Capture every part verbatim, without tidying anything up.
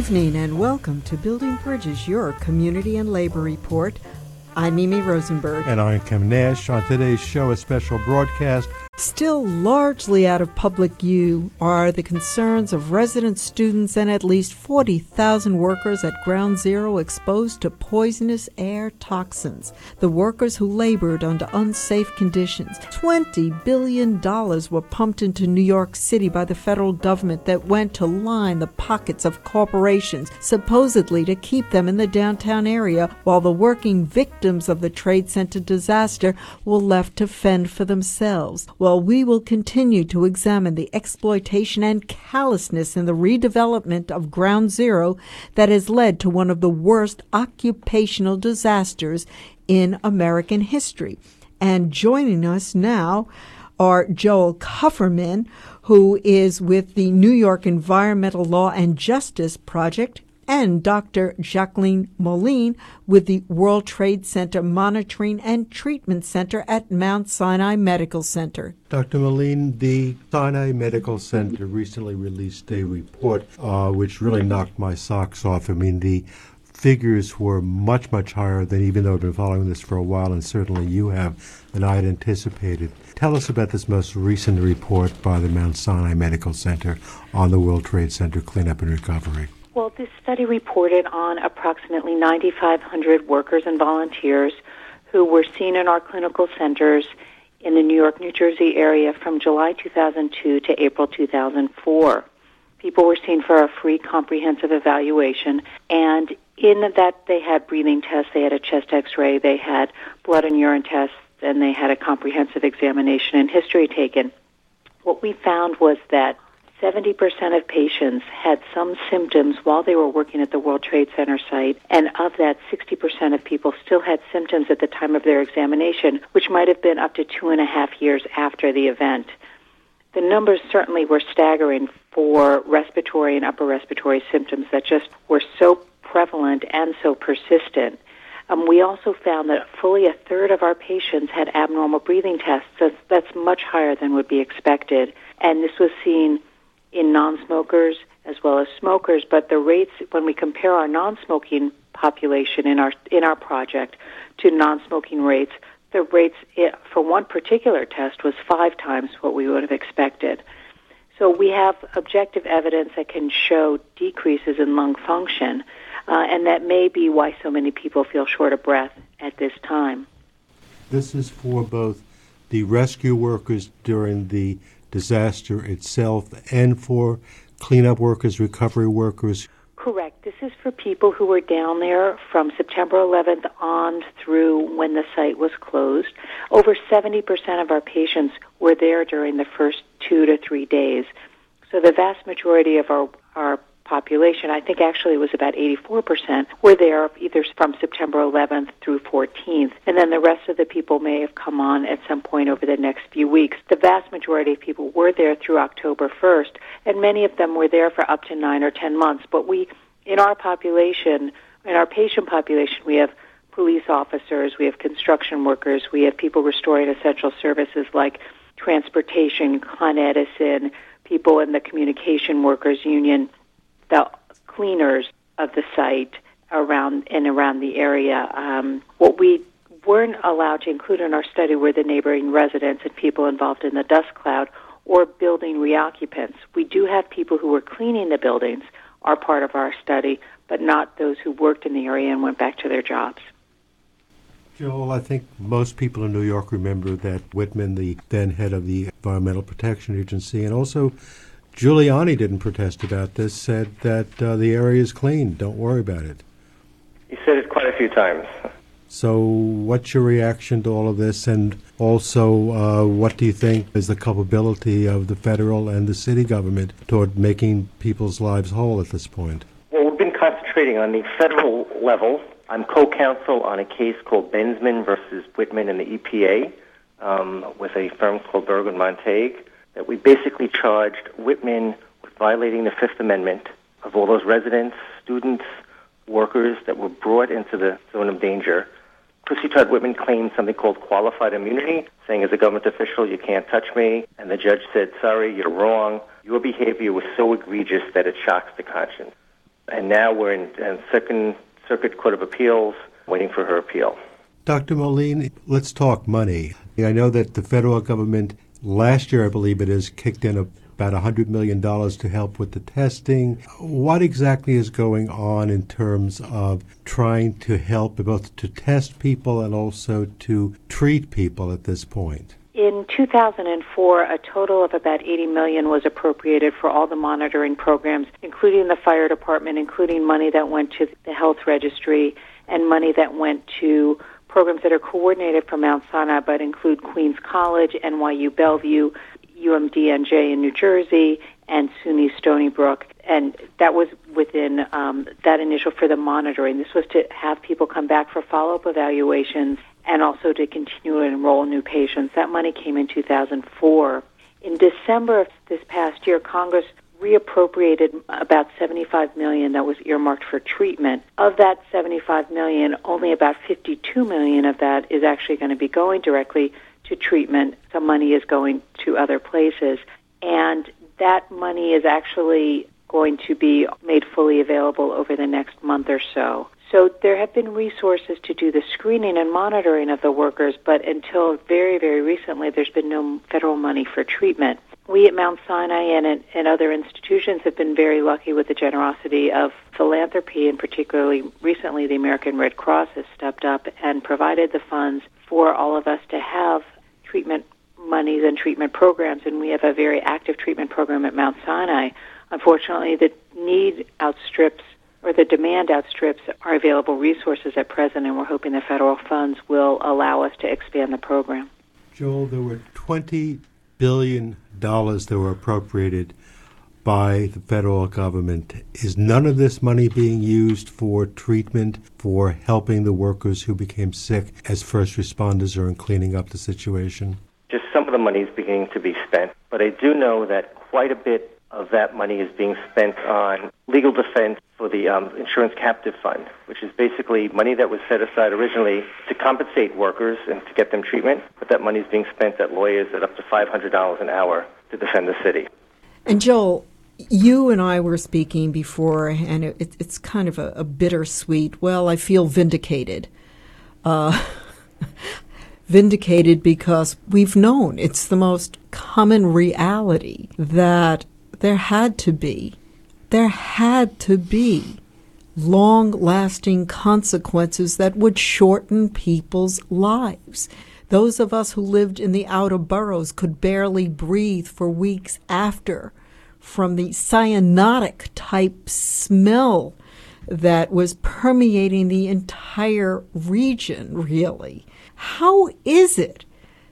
evening and welcome to Building Bridges, your community and labor report. I'm Mimi Rosenberg. And I'm Kim Nash. On today's show, a special broadcast. Still largely out of public view are the concerns of residents, students, and at least forty thousand workers at Ground Zero exposed to poisonous air toxins. The workers who labored under unsafe conditions. twenty billion dollars were pumped into New York City by the federal government that went to line the pockets of corporations, supposedly to keep them in the downtown area, while the working victims of the Trade Center disaster were left to fend for themselves. Well, we will continue to examine the exploitation and callousness in the redevelopment of Ground Zero that has led to one of the worst occupational disasters in American history. And joining us now are Joel Kupferman, who is with the New York Environmental Law and Justice Project, and Doctor Jacqueline Moline with the World Trade Center Monitoring and Treatment Center at Mount Sinai Medical Center. Doctor Moline, the Sinai Medical Center recently released a report uh, which really knocked my socks off. I mean, the figures were much, much higher than, even though I've been following this for a while, and certainly you have, than I had anticipated. Tell us about this most recent report by the Mount Sinai Medical Center on the World Trade Center cleanup and recovery. Well, this study reported on approximately nine thousand five hundred workers and volunteers who were seen in our clinical centers in the New York, New Jersey area from July two thousand two to April two thousand four. People were seen for a free comprehensive evaluation, and in that they had breathing tests, they had a chest x-ray, they had blood and urine tests, and they had a comprehensive examination and history taken. What we found was that seventy percent of patients had some symptoms while they were working at the World Trade Center site, and of that, sixty percent of people still had symptoms at the time of their examination, which might have been up to two and a half years after the event. The numbers certainly were staggering for respiratory and upper respiratory symptoms that just were so prevalent and so persistent. Um, we also found that fully a third of our patients had abnormal breathing tests. That's, that's much higher than would be expected, and this was seen in non-smokers as well as smokers, but the rates, when we compare our non-smoking population in our in our project to non-smoking rates, the rates for one particular test was five times what we would have expected. So we have objective evidence that can show decreases in lung function, uh, and that may be why so many people feel short of breath at this time. This is for both the rescue workers during the disaster itself and for cleanup workers, recovery workers? Correct. This is for people who were down there from September eleventh on through when the site was closed. Over seventy percent of our patients were there during the first two to three days. So the vast majority of our, our population, I think actually it was about eighty-four percent, were there either from September eleventh through fourteenth, and then the rest of the people may have come on at some point over the next few weeks. The vast majority of people were there through October first, and many of them were there for up to nine or ten months. But we, in our population, in our patient population, we have police officers, we have construction workers, we have people restoring essential services like transportation, Con Edison, people in the communication workers union, the cleaners of the site around and around the area. Um, what we weren't allowed to include in our study were the neighboring residents and people involved in the dust cloud or building reoccupants. We do have people who were cleaning the buildings are part of our study, but not those who worked in the area and went back to their jobs. Joel, I think most people in New York remember that Whitman, the then head of the Environmental Protection Agency, and also Giuliani didn't protest about this, said that uh, the area is clean, don't worry about it. He said it quite a few times. So what's your reaction to all of this, and also uh, what do you think is the culpability of the federal and the city government toward making people's lives whole at this point? Well, we've been concentrating on the federal level. I'm co-counsel on a case called Benzman versus Whitman and the E P A um, with a firm called Bergen Montague, that we basically charged Whitman with violating the Fifth Amendment of all those residents, students, workers that were brought into the zone of danger. Chrissy Todd Whitman claimed something called qualified immunity, saying as a government official, you can't touch me. And the judge said, sorry, you're wrong. Your behavior was so egregious that it shocks the conscience. And now we're in, in Second Circuit Court of Appeals waiting for her appeal. Doctor Moline, let's talk money. I know that the federal government last year, I believe it is, kicked in about one hundred million dollars to help with the testing. What exactly is going on in terms of trying to help both to test people and also to treat people at this point? In two thousand four, a total of about eighty million dollars was appropriated for all the monitoring programs, including the fire department, including money that went to the health registry and money that went to programs that are coordinated from Mount Sinai but include Queens College, N Y U Bellevue, U M D N J in New Jersey, and SUNY Stony Brook. And that was within um, that initial for the monitoring. This was to have people come back for follow-up evaluations and also to continue to enroll new patients. That money came in two thousand four. In December of this past year, Congress reappropriated about seventy-five million dollars that was earmarked for treatment. Of that seventy-five million dollars, only about fifty-two million dollars of that is actually going to be going directly to treatment. Some money is going to other places. And that money is actually going to be made fully available over the next month or so. So there have been resources to do the screening and monitoring of the workers, but until very, very recently, there's been no federal money for treatment. We at Mount Sinai and, and other institutions have been very lucky with the generosity of philanthropy, and particularly recently the American Red Cross has stepped up and provided the funds for all of us to have treatment monies and treatment programs, and we have a very active treatment program at Mount Sinai. Unfortunately, the need outstrips, or the demand outstrips our available resources at present, and we're hoping the federal funds will allow us to expand the program. Joel, there were twenty billion dollars that were appropriated by the federal government. Is none of this money being used for treatment, for helping the workers who became sick as first responders or in cleaning up the situation? Just some of the money is beginning to be spent, but I do know that quite a bit of that money is being spent on legal defense for the um, insurance captive fund, which is basically money that was set aside originally to compensate workers and to get them treatment, but that money is being spent at lawyers at up to five hundred dollars an hour to defend the city. And Joel, you and I were speaking before, and it, it's kind of a, a bittersweet, well, I feel vindicated. Uh, vindicated because we've known, it's the most common reality that there had to be, there had to be long-lasting consequences that would shorten people's lives. Those of us who lived in the outer boroughs could barely breathe for weeks after from the cyanotic type smell that was permeating the entire region, really. How is it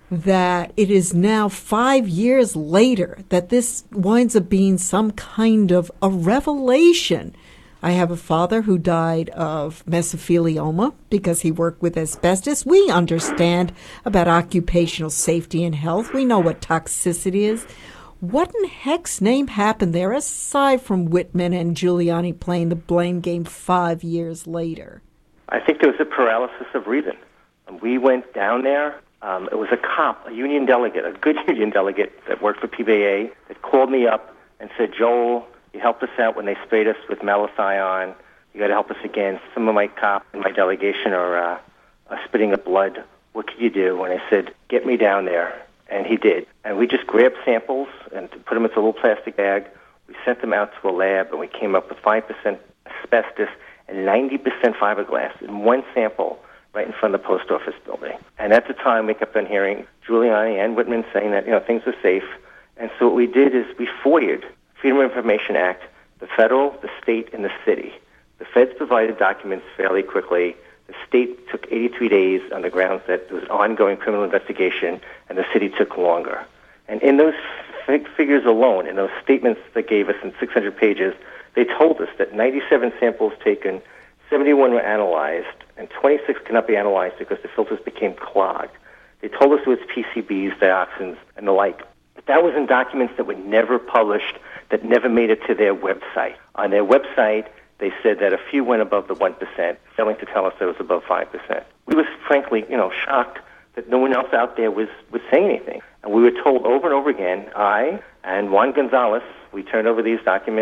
that it is now five years later that this winds up being some kind of a revelation? I have a father who died of mesothelioma because he worked with asbestos. We understand about occupational safety and health. We know what toxicity is. What in heck's name happened there, aside from Whitman and Giuliani playing the blame game five years later? I think there was a paralysis of reason. We went down there. Um, it was a cop, a union delegate, a good union delegate that worked for P B A that called me up and said, Joel, you helped us out when they sprayed us with malathion. You got to help us again. Some of my cops in my delegation are, uh, are spitting up blood. What can you do? And I said, get me down there. And he did. And we just grabbed samples and put them into a little plastic bag. We sent them out to a lab, and we came up with five percent asbestos and ninety percent fiberglass in one sample right in front of the post office building. And at the time, we kept on hearing Giuliani and Whitman saying that, you know, things are safe. And so what we did is we FOIA'd Freedom of Information Act, the federal, the state, and the city. The feds provided documents fairly quickly. The state took eighty-three days on the grounds that there was an ongoing criminal investigation, and the city took longer. And in those f- figures alone, in those statements they gave us in six hundred pages, they told us that ninety-seven samples taken, seventy-one were analyzed, and twenty-six cannot be analyzed because the filters became clogged. They told us it was P C Bs, dioxins, and the like. But that was in documents that were never published, that never made it to their website. On their website, they said that a few went above the one percent, failing to tell us that it was above five percent. We were frankly, you know, shocked that no one else out there was, was saying anything. And we were told over and over again, I and Juan Gonzalez, we turned over these documents to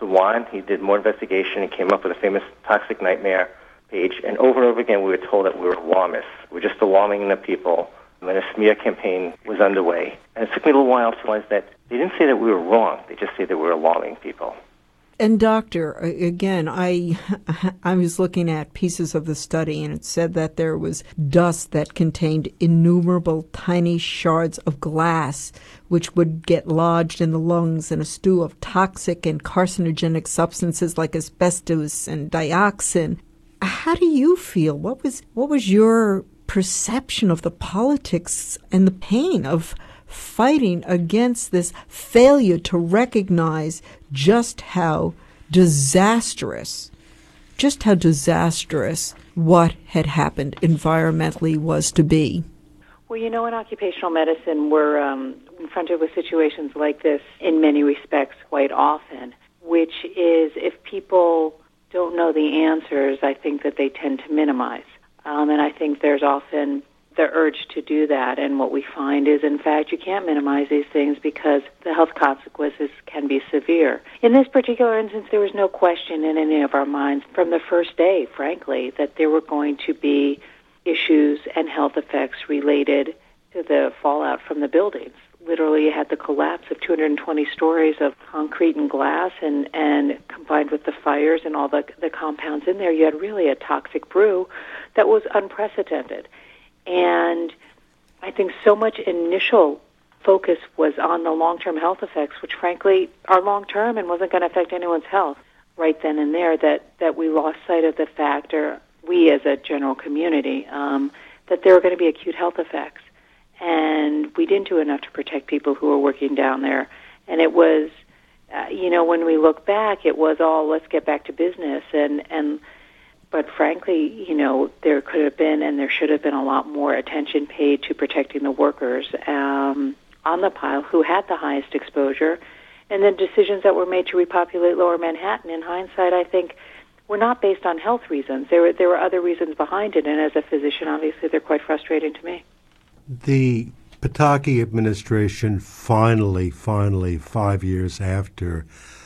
Dewan. He did more investigation and came up with a famous Toxic Nightmare page. And over and over again, we were told that we were alarmists. We were just alarming the people. And a smear campaign was underway. And it took me a little while to realize that they didn't say that we were wrong. They just said that we were alarming people. And doctor, again, I I was looking at pieces of the study, and it said that there was dust that contained innumerable tiny shards of glass, which would get lodged in the lungs, and a stew of toxic and carcinogenic substances like asbestos and dioxin. How do you feel? What was what was your perception of the politics and the pain of fighting against this failure to recognize just how disastrous, just how disastrous what had happened environmentally was to be? Well, you know, in occupational medicine, we're um, confronted with situations like this in many respects quite often, which is if people don't know the answers, I think that they tend to minimize. Um, and I think there's often the urge to do that. And what we find is, in fact, you can't minimize these things because the health consequences can be severe. In this particular instance, there was no question in any of our minds from the first day, frankly, that there were going to be issues and health effects related to the fallout from the buildings. Literally, you had the collapse of two hundred twenty stories of concrete and glass, and, and combined with the fires and all the, the compounds in there, you had really a toxic brew that was unprecedented. And I think so much initial focus was on the long-term health effects, which frankly are long-term and wasn't going to affect anyone's health right then and there, that, that we lost sight of the fact, or we as a general community, um, that there were going to be acute health effects. And we didn't do enough to protect people who were working down there. And it was, uh, you know, when we look back, it was all, let's get back to business. And, and But frankly, you know, there could have been and there should have been a lot more attention paid to protecting the workers um, on the pile who had the highest exposure. And then decisions that were made to repopulate Lower Manhattan, in hindsight, I think, were not based on health reasons. There were, there were other reasons behind it. And as a physician, obviously, they're quite frustrating to me. The Pataki administration finally, finally, five years after,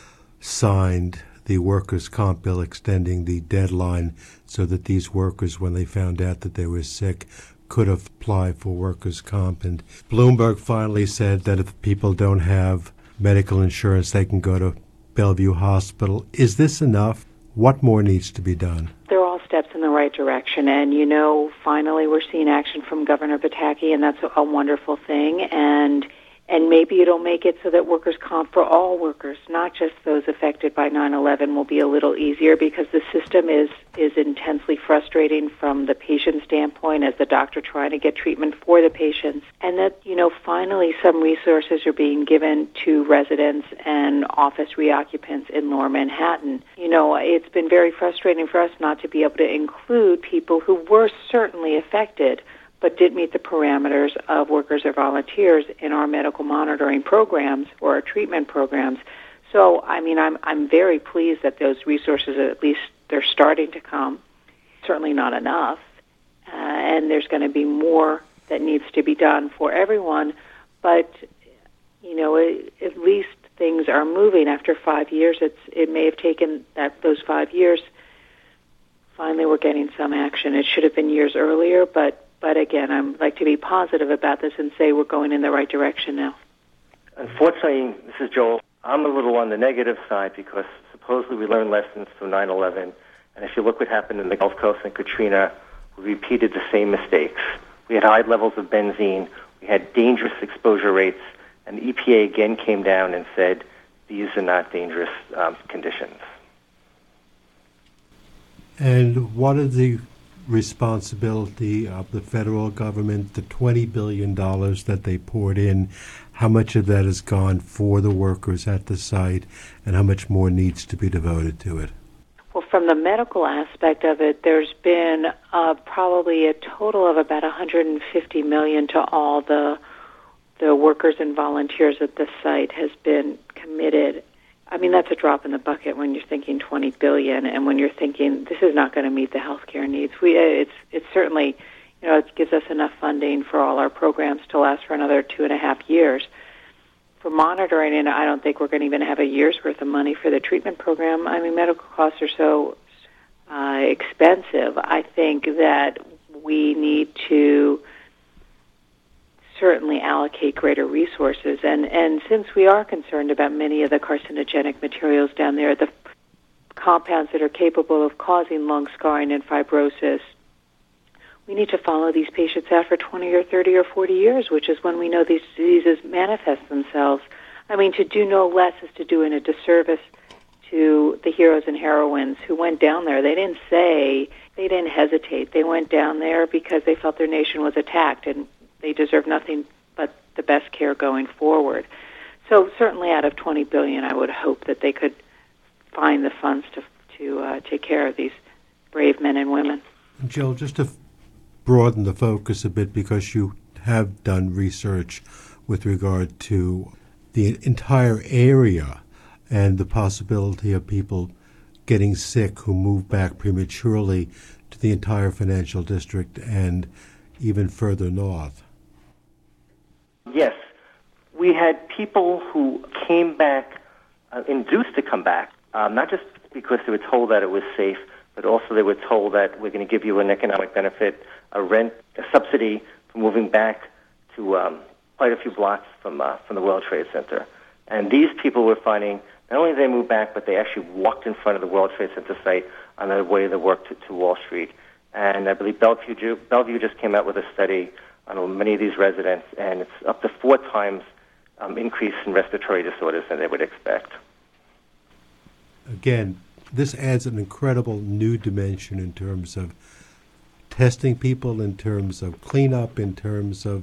signed the workers' comp bill extending the deadline so that these workers, when they found out that they were sick, could apply for workers' comp. And Bloomberg finally said that if people don't have medical insurance, they can go to Bellevue Hospital. Is this enough? What more needs to be done? They're all steps in the right direction. And, you know, finally we're seeing action from Governor Pataki, and that's a wonderful thing. And And maybe it'll make it so that workers' comp for all workers, not just those affected by nine eleven, will be a little easier, because the system is, is intensely frustrating from the patient standpoint as the doctor trying to get treatment for the patients. And that, you know, finally some resources are being given to residents and office reoccupants in Lower Manhattan. You know, it's been very frustrating for us not to be able to include people who were certainly affected but didn't meet the parameters of workers or volunteers in our medical monitoring programs or our treatment programs. So, I mean, I'm I'm very pleased that those resources, at least they're starting to come. Certainly not enough, uh, and there's going to be more that needs to be done for everyone. But, you know, it, at least things are moving. After five years, it's it may have taken that those five years. Finally, we're getting some action. It should have been years earlier, but. But again, I'd like to be positive about this and say we're going in the right direction now. Unfortunately, this is Joel. I'm a little on the negative side because supposedly we learned lessons from nine eleven. And if you look what happened in the Gulf Coast and Katrina, we repeated the same mistakes. We had high levels of benzene. We had dangerous exposure rates. And the E P A again came down and said these are not dangerous um, conditions. And what are the responsibility of the federal government, the twenty billion dollars that they poured in, how much of that has gone for the workers at the site, and how much more needs to be devoted to it? Well, from the medical aspect of it, there's been uh, probably a total of about one hundred fifty million dollars to all the the workers and volunteers at the site has been committed. I mean, that's a drop in the bucket when you're thinking twenty billion dollars, and when you're thinking this is not going to meet the healthcare needs. We, it's, it's certainly, you know, it gives us enough funding for all our programs to last for another two and a half years. for monitoring, and I don't think we're going to even have a year's worth of money for the treatment program. I mean, medical costs are so uh, expensive. I think that we need to certainly allocate greater resources. And, and since we are concerned about many of the carcinogenic materials down there, the compounds that are capable of causing lung scarring and fibrosis, we need to follow these patients out for twenty or thirty or forty years, which is when we know these diseases manifest themselves. I mean, to do no less is to do in a disservice to the heroes and heroines who went down there. They didn't say, they didn't hesitate. They went down there because they felt their nation was attacked, and they deserve nothing but the best care going forward. So certainly out of twenty billion dollars, I would hope that they could find the funds to, to uh, take care of these brave men and women. Jill, just to broaden the focus a bit, because you have done research with regard to the entire area and the possibility of people getting sick who move back prematurely to the entire financial district and even further north. Yes. We had people who came back, uh, induced to come back, um, not just because they were told that it was safe, but also they were told that we're going to give you an economic benefit, a rent, a subsidy for moving back to um, quite a few blocks from uh, from the World Trade Center. And these people were finding not only did they move back, but they actually walked in front of the World Trade Center site on their way to work to, to Wall Street. And I believe Bellevue, Bellevue just came out with a study on many of these residents, and it's up to four times um, increase in respiratory disorders than they would expect. Again, this adds an incredible new dimension in terms of testing people, in terms of cleanup, in terms of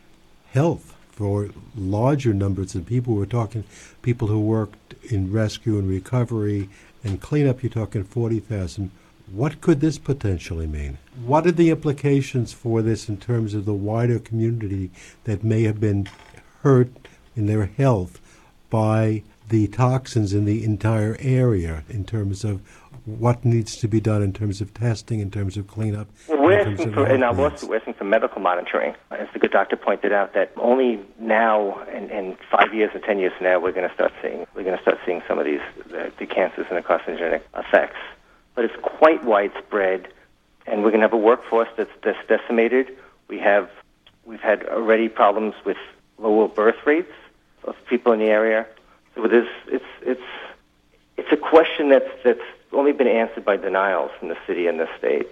health for larger numbers of people. We're talking people who worked in rescue and recovery and cleanup. You're talking forty thousand. What could this potentially mean? What are the implications for this in terms of the wider community that may have been hurt in their health by the toxins in the entire area, in terms of what needs to be done in terms of testing, in terms of cleanup? Well, we're asking for, in our lawsuit, we're asking for medical monitoring. As the good doctor pointed out, that only now, and in, in five years and ten years from now, we're going to start seeing we're going to start seeing some of these the, the cancers and the carcinogenic effects. But it's quite widespread, and we're going to have a workforce that's, that's decimated. We have we've had already problems with lower birth rates of people in the area. So there's, it's it's it's a question that's that's only been answered by denials from the city and the state.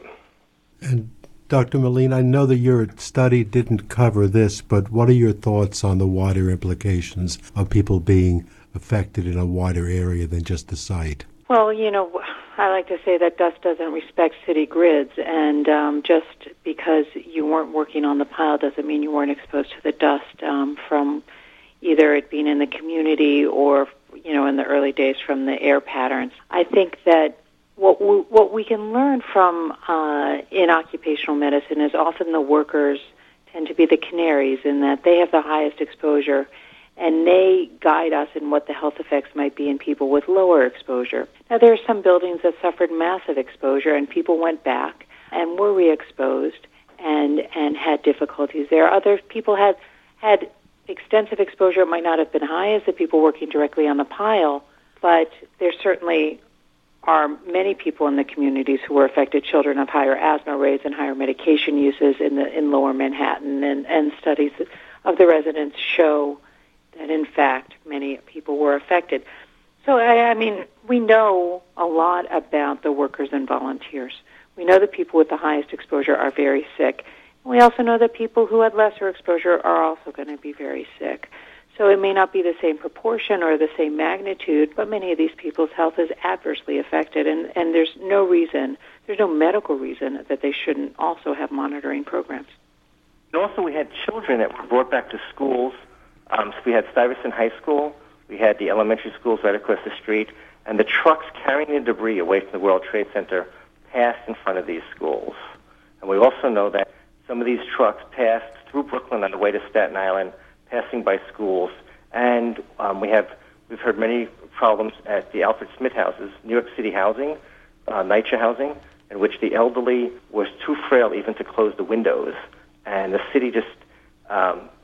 And Doctor Meline, I know that your study didn't cover this, but what are your thoughts on the wider implications of people being affected in a wider area than just the site? Well, you know, I like to say that dust doesn't respect city grids, and um, just because you weren't working on the pile doesn't mean you weren't exposed to the dust um, from either it being in the community or, you know, in the early days from the air patterns. I think that what we, what we can learn from uh, in occupational medicine is often the workers tend to be the canaries in that they have the highest exposure, and they guide us in what the health effects might be in people with lower exposure. Now, there are some buildings that suffered massive exposure, and people went back and were re-exposed and and had difficulties there. Other people had had extensive exposure. It might not have been high as the people working directly on the pile, but there certainly are many people in the communities who were affected. Children have higher asthma rates and higher medication uses in the in lower Manhattan, and, and studies of the residents show that, in fact, many people were affected. So, I, I mean, we know a lot about the workers and volunteers. We know that people with the highest exposure are very sick. We also know that people who had lesser exposure are also going to be very sick. So it may not be the same proportion or the same magnitude, but many of these people's health is adversely affected, and, and there's no reason, there's no medical reason that they shouldn't also have monitoring programs. And also we had children that were brought back to schools. Um, so we had Stuyvesant High School, we had the elementary schools right across the street, and the trucks carrying the debris away from the World Trade Center passed in front of these schools. And we also know that some of these trucks passed through Brooklyn on the way to Staten Island, passing by schools. And um, we have, we've heard many problems at the Alfred Smith houses, New York City housing, uh, NYCHA housing, in which the elderly was too frail even to close the windows. And the city just um,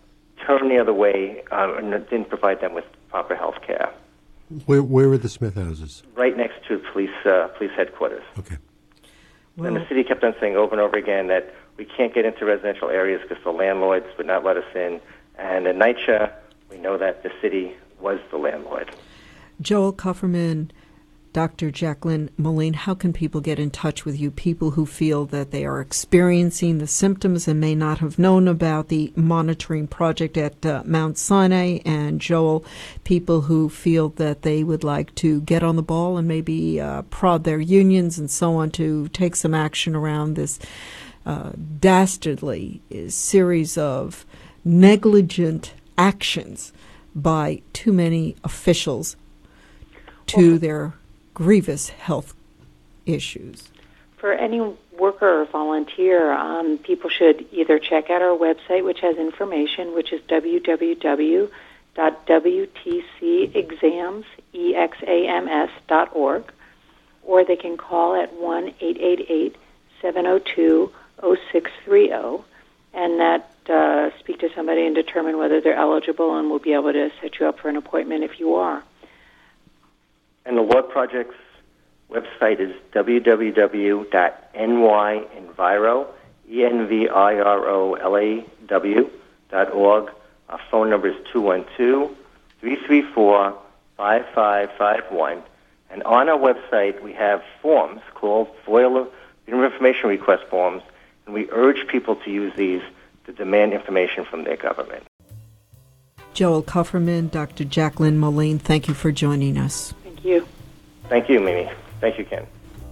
turned the other way uh, and didn't provide them with proper health care. Where, where are the Smith houses? Right next to police uh, police headquarters. Okay. Well, And the city kept on saying over and over again that we can't get into residential areas because the landlords would not let us in. And in NYCHA, we know that the city was the landlord. Joel Kupferman, Doctor Jacqueline Moline, how can people get in touch with you, people who feel that they are experiencing the symptoms and may not have known about the monitoring project at uh, Mount Sinai? And Joel, people who feel that they would like to get on the ball and maybe uh, prod their unions and so on to take some action around this uh, dastardly series of negligent actions by too many officials to Well, their grievous health issues. For any worker or volunteer, um, people should either check out our website, which has information, which is w w w dot w t c exams dot org, or they can call at one eight eight eight, seven zero two, zero six three zero, and that uh, speak to somebody and determine whether they're eligible, and we'll be able to set you up for an appointment if you are. And the Law Project's website is w w w dot n y enviro, E N V I R O L A W, dot org. Our phone number is two one two, three three four, five five five one. And on our website, we have forms called FOIL Freedom of Information Request forms, and we urge people to use these to demand information from their government. Joel Kupferman, Doctor Jacqueline Moline, thank you for joining us. Thank you. Thank you, Mimi. Thank you, Ken.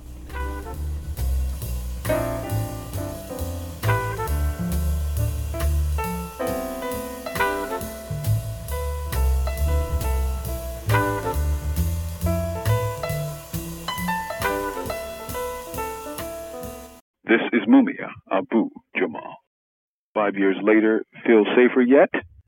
This is Mumia Abu Jamal. Five years later, feel safer yet?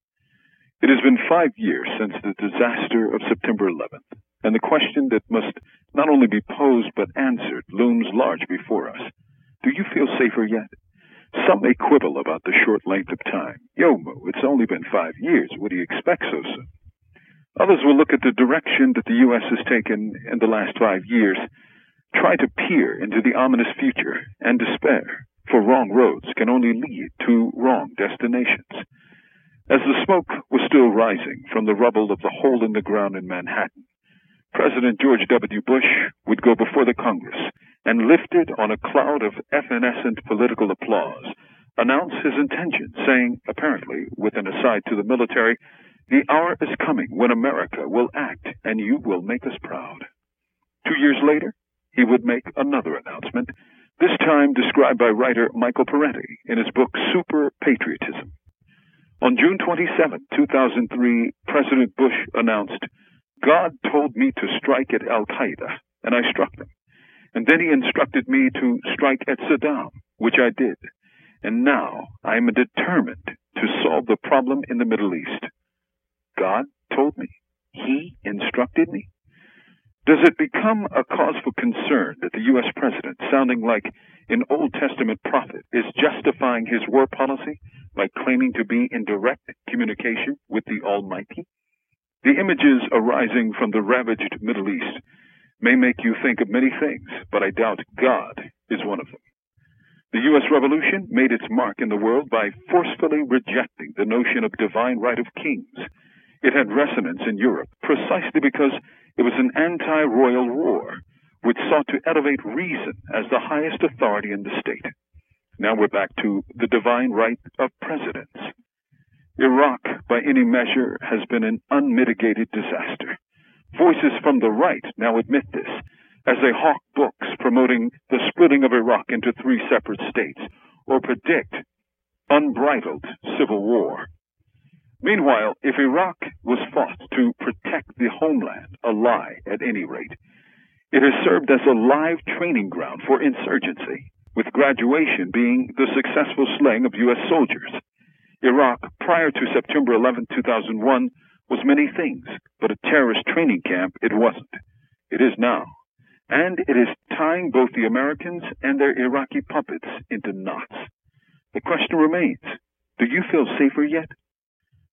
It has been five years since the disaster of September eleventh, and the question that must not only be posed but answered looms large before us. Do you feel safer yet? Some may quibble about the short length of time. Yo, Mo, it's only been five years. What do you expect so soon? Others will look at the direction that the U S has taken in the last five years, try to peer into the ominous future, and despair, for wrong roads can only lead to wrong destinations. As the smoke was still rising from the rubble of the hole in the ground in Manhattan, President George W. Bush would go before the Congress and, lifted on a cloud of evanescent political applause, announce his intention, saying, apparently with an aside to the military, "The hour is coming when America will act, and you will make us proud." Two years later, he would make another announcement, this time described by writer Michael Parenti in his book Super Patriotism. On June twenty-seventh, two thousand three, President Bush announced, "God told me to strike at Al-Qaeda, and I struck them. And then he instructed me to strike at Saddam, which I did. And now I am determined to solve the problem in the Middle East." God told me. He instructed me. Does it become a cause for concern that the U S president, sounding like an Old Testament prophet, is justifying his war policy by claiming to be in direct communication with the Almighty? The images arising from the ravaged Middle East may make you think of many things, but I doubt God is one of them. The U S Revolution made its mark in the world by forcefully rejecting the notion of divine right of kings. It had resonance in Europe precisely because it was an anti-royal war, which sought to elevate reason as the highest authority in the state. Now we're back to the divine right of presidents. Iraq, by any measure, has been an unmitigated disaster. Voices from the right now admit this, as they hawk books promoting the splitting of Iraq into three separate states, or predict unbridled civil war. Meanwhile, if Iraq was fought to protect the homeland, a lie at any rate, it has served as a live training ground for insurgency, with graduation being the successful slaying of U S soldiers. Iraq, prior to September eleventh, two thousand one, was many things, but a terrorist training camp it wasn't. It is now. And it is tying both the Americans and their Iraqi puppets into knots. The question remains, do you feel safer yet?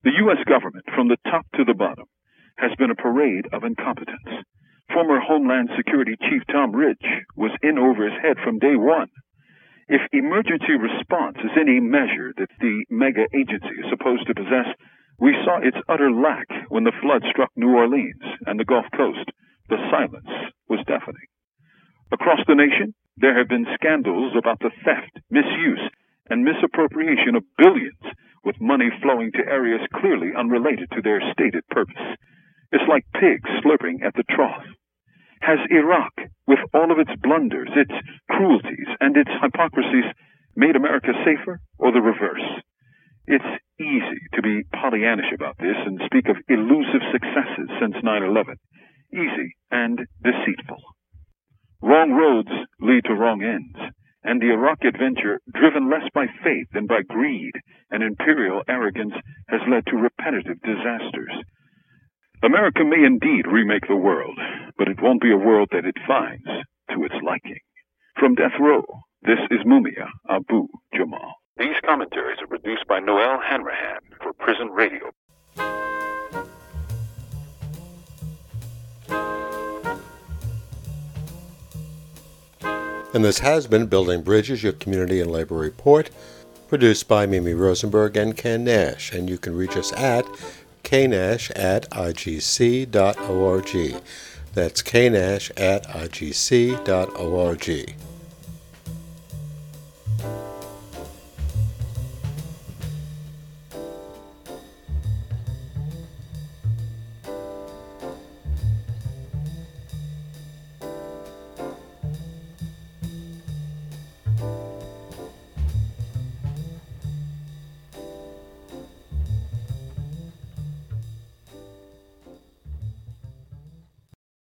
The U S government, from the top to the bottom, has been a parade of incompetence. Former Homeland Security Chief Tom Ridge was in over his head from day one. If emergency response is any measure that the mega agency is supposed to possess, we saw its utter lack when the flood struck New Orleans and the Gulf Coast. The silence was deafening. Across the nation, there have been scandals about the theft, misuse, and misappropriation of billions, with money flowing to areas clearly unrelated to their stated purpose. It's like pigs slurping at the trough. Has Iraq, with all of its blunders, its cruelties, and its hypocrisies, made America safer, or the reverse? It's easy to be Pollyannish about this and speak of elusive successes since nine eleven. Easy and deceitful. Wrong roads lead to wrong ends, and the Iraq adventure, driven less by faith than by greed and imperial arrogance, has led to repetitive disasters. America may indeed remake the world, but it won't be a world that it finds to its liking. From Death Row, this is Mumia Abu Jamal. These commentaries are produced by Noel Hanrahan for Prison Radio. And this has been Building Bridges, your community and labor report, produced by Mimi Rosenberg and Ken Nash. And you can reach us at knash at I G C dot org. That's knash at I G C dot org.